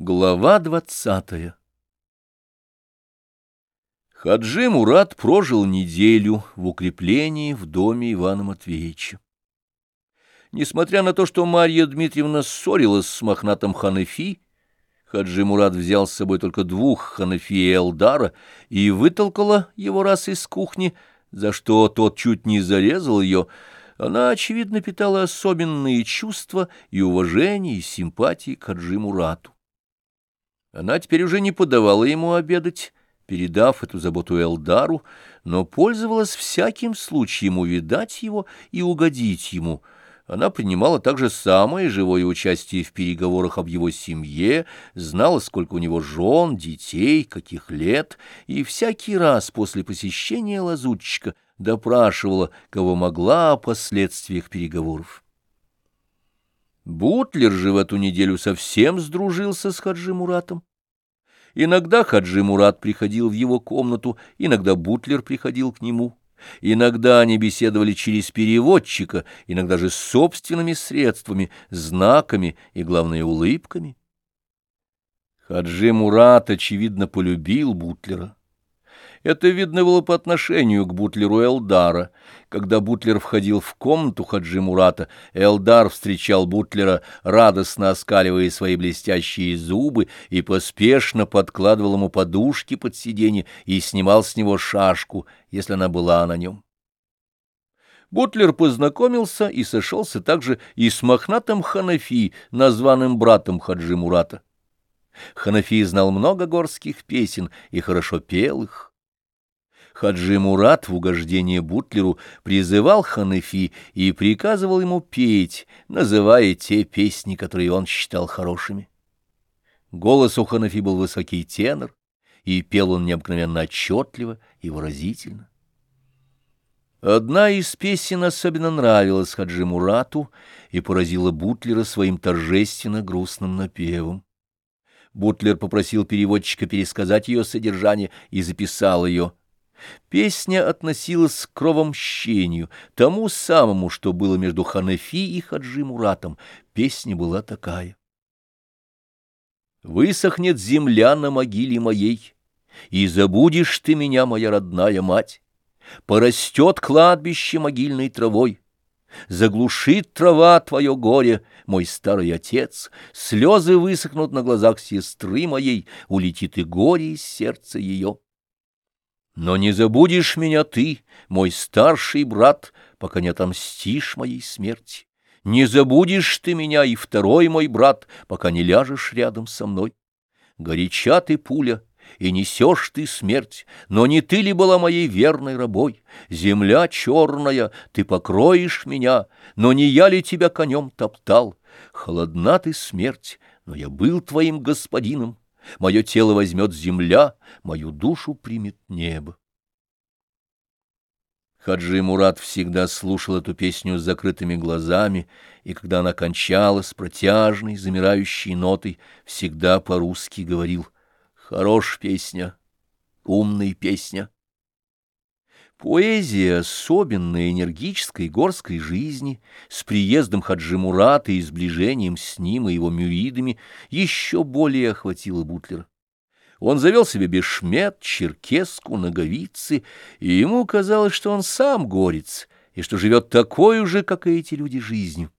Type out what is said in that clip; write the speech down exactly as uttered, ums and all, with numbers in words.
Глава двадцатая. Хаджи Мурат прожил неделю в укреплении в доме Ивана Матвеевича. Несмотря на то, что Марья Дмитриевна ссорилась с мохнатым Ханафи, Хаджи Мурат взял с собой только двух Ханафи и Элдара и вытолкала его раз из кухни, за что тот чуть не зарезал ее. Она, очевидно, питала особенные чувства и уважение, и симпатии к Хаджи Мурату. Она теперь уже не подавала ему обедать, передав эту заботу Элдару, но пользовалась всяким случаем увидать его и угодить ему. Она принимала также самое живое участие в переговорах об его семье, знала, сколько у него жен, детей, каких лет, и всякий раз после посещения лазутчика допрашивала, кого могла, о последствиях переговоров. Бутлер же в эту неделю совсем сдружился с Хаджи Муратом. Иногда Хаджи Мурат приходил в его комнату, иногда Бутлер приходил к нему. Иногда они беседовали через переводчика, иногда же собственными средствами, знаками и, главное, улыбками. Хаджи Мурат, очевидно, полюбил Бутлера. Это видно было по отношению к Бутлеру Элдара. Когда Бутлер входил в комнату Хаджи Мурата, Элдар встречал Бутлера, радостно оскаливая свои блестящие зубы, и поспешно подкладывал ему подушки под сиденье и снимал с него шашку, если она была на нем. Бутлер познакомился и сошелся также и с мохнатым Ханафи, названным братом Хаджи Мурата. Ханафи знал много горских песен и хорошо пел их. Хаджи Мурат в угождение Бутлеру призывал Ханафи и приказывал ему петь, называя те песни, которые он считал хорошими. Голос у Ханафи был высокий тенор, и пел он необыкновенно отчетливо и выразительно. Одна из песен особенно нравилась Хаджи Мурату и поразила Бутлера своим торжественно грустным напевом. Бутлер попросил переводчика пересказать ее содержание и записал ее. Песня относилась к кровомщению, тому самому, что было между Ханафи и Хаджи Муратом. Песня была такая: «Высохнет земля на могиле моей, и забудешь ты меня, моя родная мать. Порастет кладбище могильной травой, заглушит трава твое горе, мой старый отец, слезы высохнут на глазах сестры моей, улетит и горе из сердца ее. Но не забудешь меня ты, мой старший брат, пока не отомстишь моей смерти. Не забудешь ты меня и второй мой брат, пока не ляжешь рядом со мной. Горяча ты, пуля, и несешь ты смерть, но не ты ли была моей верной рабой? Земля черная, ты покроешь меня, но не я ли тебя конем топтал? Холодна ты, смерть, но я был твоим господином. Мое тело возьмет земля, мою душу примет небо». Хаджи Мурат всегда слушал эту песню с закрытыми глазами, и когда она кончалась протяжной, замирающей нотой, всегда по-русски говорил: «Хорош песня, умная песня». Поэзия особенной энергической горской жизни с приездом Хаджи Мурата и сближением с ним и его мюридами еще более охватила Бутлера. Он завел себе бешмет, черкеску, ноговицы, и ему казалось, что он сам горец, и что живет такой же, как и эти люди, жизнью.